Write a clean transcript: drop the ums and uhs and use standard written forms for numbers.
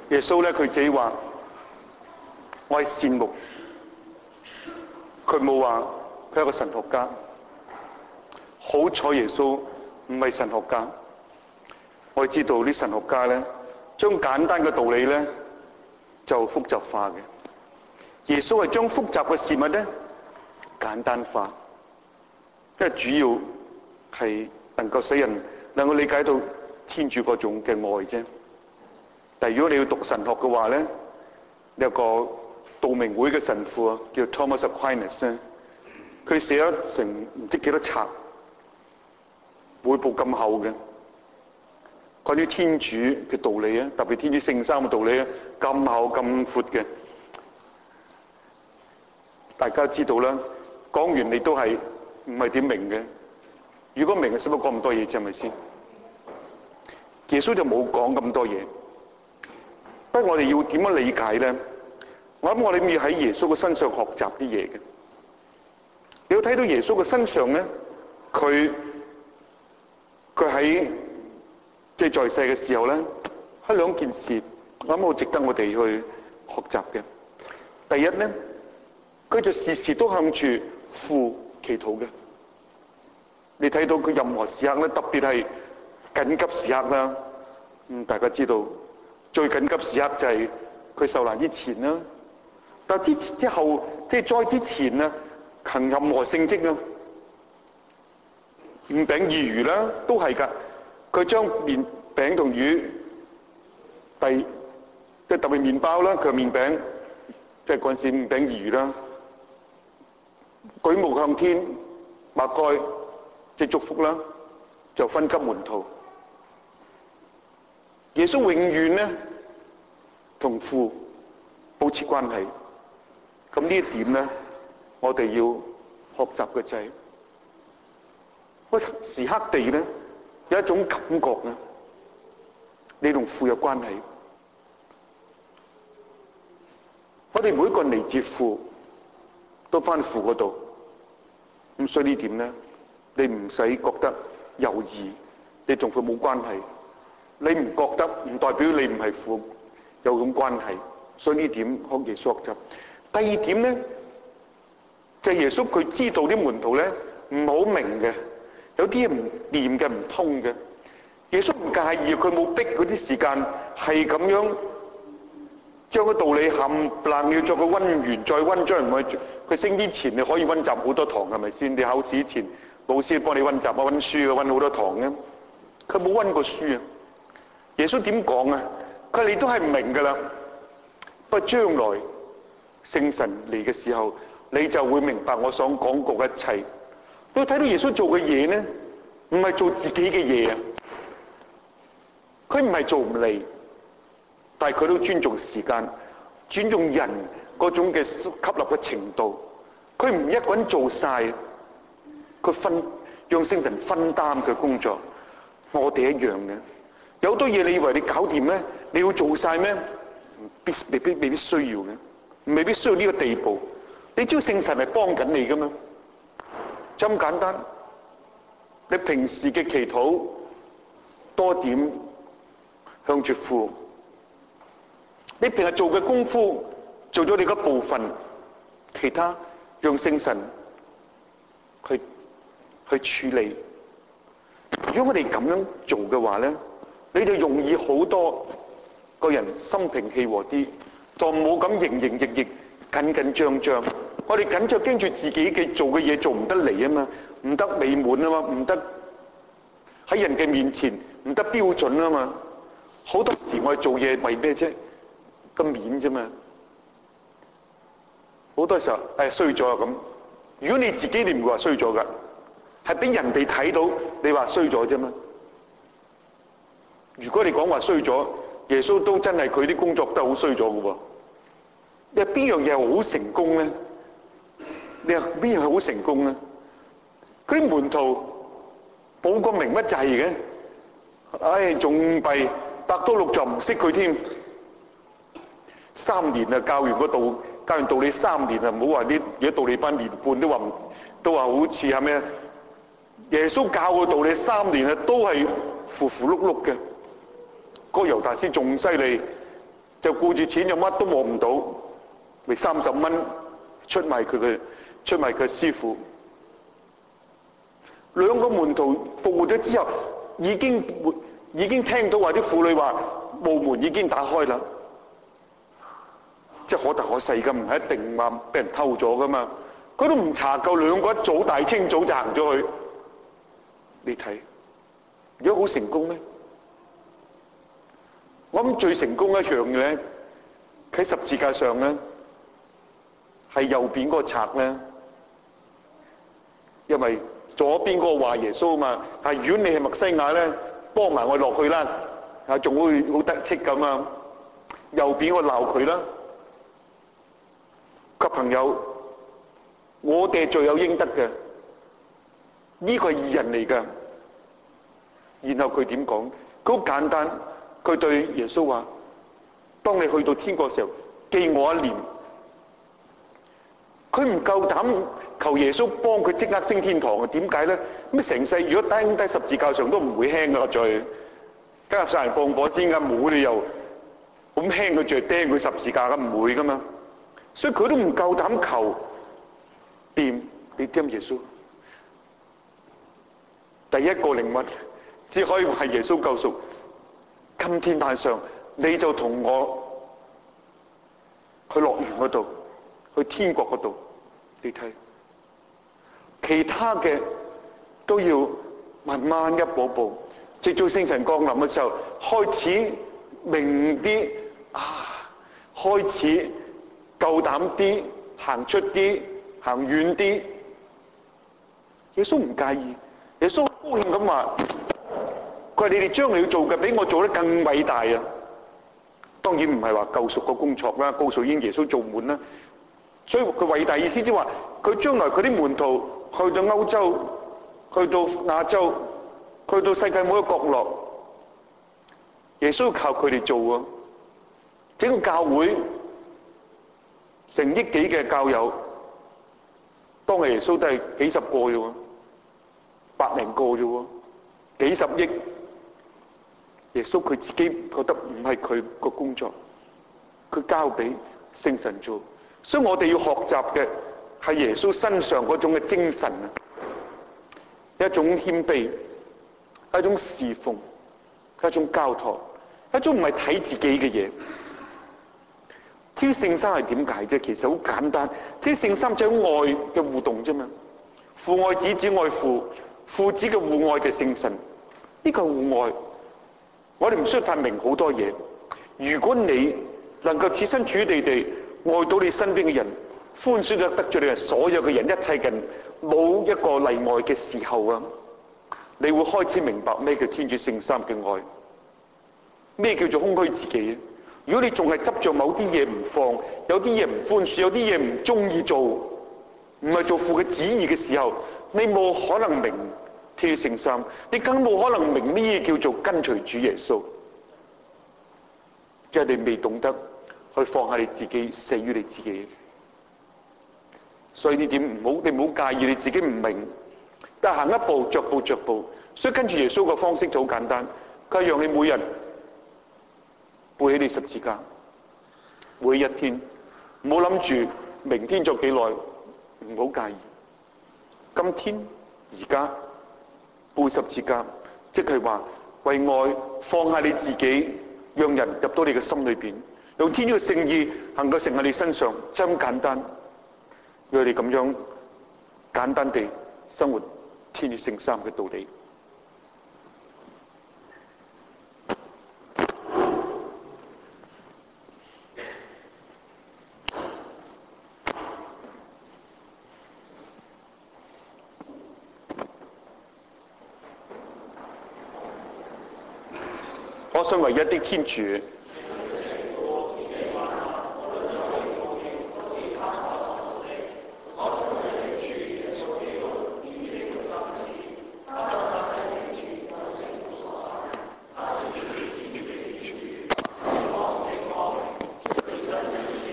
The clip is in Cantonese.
耶穌咧佢自己話：我係善牧。佢冇話佢係個神學家。好彩耶穌唔係神學家。我哋知道啲神學家咧，將簡單嘅道理咧就複雜化嘅。耶穌係將複雜嘅事物咧簡單化，因為主要係能夠使人能夠理解到天主嗰種嘅愛啫。但係如果你要讀神學嘅話咧，有個道明會嘅神父啊，叫 Thomas Aquinas 咧，佢寫咗成唔知幾多冊，每部咁厚嘅，關於天主嘅道理啊，特別天主聖三嘅道理啊，咁厚咁闊嘅，大家知道啦。講完你都係唔係點明嘅？如果明，使乜講咁多嘢啫？係咪先？耶穌就冇講咁多嘢。不過我哋要點樣理解咧？我諗我哋要喺耶穌嘅身上學習啲嘢嘅。你要睇到耶穌嘅身上咧，佢喺即係在世嘅時候咧，係兩件事，我諗好值得我哋去學習嘅。第一咧，佢就時時都向住父祈禱嘅。你睇到佢任何時刻咧，特別係緊急時刻啦。大家知道最緊急時刻就係佢受難之前啦。但之後，即係再之前啊，行任何聖蹟啊，五餅二魚啦，都係㗎。佢將麵餅同魚，即係特別麵包啦，佢麵餅，即係嗰陣時五餅二魚啦，舉目向天，擘開，即係祝福啦，就分給門徒。耶穌永遠咧同父保持關係。咁呢一點咧，我哋要學習嘅就係，我時刻地咧有一種感覺啊，你同父有關係。我哋每一個人嚟自父，都返父嗰度。咁所以呢點咧，你唔使覺得猶豫，你同父冇關係。你唔覺得，唔代表你唔係父有種關係。所以呢點學耶穌學習。第二點咧，就係耶穌佢知道啲門徒咧唔好明嘅，有啲嘢唔掂嘅、唔通嘅。耶穌唔介意，佢冇逼嗰啲時間係咁樣將個道理冚唪唥要再佢溫完再溫，將人佢升之前你可以溫習好多堂，係咪先？你考試前老師幫你溫習啊、溫書啊、溫好多堂嘅。佢冇溫過書啊。耶穌點講啊？佢話你都係唔明㗎啦，不過將來聖神嚟嘅時候，你就會明白我所講過嘅一切。你睇到耶穌做嘅嘢咧，唔係做自己嘅嘢啊，佢唔係做唔嚟，但係佢都尊重時間，尊重人嗰種嘅吸納嘅程度。佢唔一個人做晒，佢讓聖神分擔嘅工作。我哋一樣嘅，有好多嘢你以為你搞掂咧，你要做晒咩？未必需要嘅。未必需要呢個地步，你知道聖神係幫緊你噶嘛？就咁簡單。你平時嘅祈禱多點向住父，你平日做嘅功夫做咗你嗰部分，其他讓聖神去處理。如果我哋咁樣做嘅話咧，你就容易好多個人心平氣和啲。就冇咁營營役役、緊緊張張。我哋緊張驚住自己嘅做嘅嘢做唔得嚟啊嘛，唔得美滿啊嘛，唔得喺人嘅面前唔得標準啊嘛。好多時我哋做嘢為咩啫？個面啫嘛。好多時候衰咗啊咁。如果你自己你唔會話衰咗㗎，係俾人哋睇到你話衰咗啫嘛。如果你講話衰咗，耶穌都真係佢啲工作都好衰咗嘅喎。你話邊樣嘢係好成功咧？你話邊樣係好成功咧？佢啲門徒冇個明乜滯嘅，唉仲弊，伯多祿就唔識佢添。3年啊，教完道理3年啊，唔好話啲而家道理班年半都話好似係咩？耶穌教嘅道理3年啊，都係糊糊碌碌嘅。嗰個猶大師仲犀利， 就顧住錢，又乜都望唔到，咪30蚊出賣佢嘅師傅。兩個門徒復活咗之後，已經聽到話啲婦女話墓門已經打開啦，即係可大可細㗎，唔係一定話俾人偷咗㗎嘛。佢都唔查夠，兩個一早大清早就行咗去。你睇，如果好成功咩？我諗最成功一樣嘅咧，喺十字架上咧，係右邊嗰個賊咧，因為左邊嗰個話耶穌啊嘛，但係如果你係默西亞咧，幫埋我落去啦，仲會好得戚咁啊！右邊我鬧佢啦，及朋友，我哋係罪有應得嘅，呢個係義人嚟㗎。然後佢點講？佢好簡單，佢對耶穌話：當你去到天國嘅時候，記我一念。佢唔夠膽求耶穌幫佢即刻升天堂啊？點解咧？咁成世如果釘低十字架上都唔會輕㗎個罪，加入殺人放火先㗎，冇理由咁輕嘅罪釘佢十字架㗎，唔會㗎嘛。所以佢都唔夠膽求掂，你掂耶穌。第一個靈魂只可以話耶穌救贖。今天晚上你就同我去樂園嗰度，去天國嗰度。你睇，其他嘅都要慢慢一步步，直到聖神降臨嘅時候，開始明啲啊，開始夠膽啲，行出啲，行遠啲。耶穌唔介意，耶穌高興咁話：佢話你哋將來要做嘅比我做得更偉大啊！當然唔係話救贖個工作啦，告訴已經耶穌做滿啦。所以佢偉大意思即係話，佢將來佢啲門徒去到歐洲，去到亞洲，去到世界每一個角落，耶穌要靠佢哋做啊！整個教會成億幾嘅教友，當係耶穌都係幾十個啫喎，百零個啫喎，幾十億。耶穌佢自己覺得唔係佢個工作，佢交俾聖神做。所以我哋要學習嘅係耶穌身上嗰種嘅精神啊，一種謙卑，一種侍奉，一種交託，一種唔係睇自己嘅嘢。挑聖三係點解啫？其實好簡單，挑聖三就係愛嘅互動啫嘛。父愛子，子愛父，父子嘅互愛嘅聖神，呢個係互愛。我哋唔需要太明好多嘢。如果你能夠設身處地地愛到你身邊嘅人，寬恕得罪你嘅所有嘅人，一切人冇一個例外嘅時候啊，你會開始明白咩叫天主聖三嘅愛，咩叫做空虛自己。如果你仲係執着某啲嘢唔放，有啲嘢唔寬恕，有啲嘢唔中意做，唔係做父嘅旨意嘅時候，你冇可能明天主聖三，你更冇可能明咩叫做跟隨主耶穌。即係你未懂得去放下你自己，死於你自己。所以呢點你唔好介意你自己唔明，但行一步，逐步逐步。所以跟住耶穌嘅方式就好簡單，佢讓你每日背起你十字架，每一天，唔好諗住明天做幾耐，唔好介意。今天而家背十字架，即係話為愛放下你自己，讓人入到你嘅心裏邊，用天主嘅聖意能夠成喺你身上，就咁簡單。讓你咁樣簡單地生活天主聖三嘅道理。我信唯一的天主，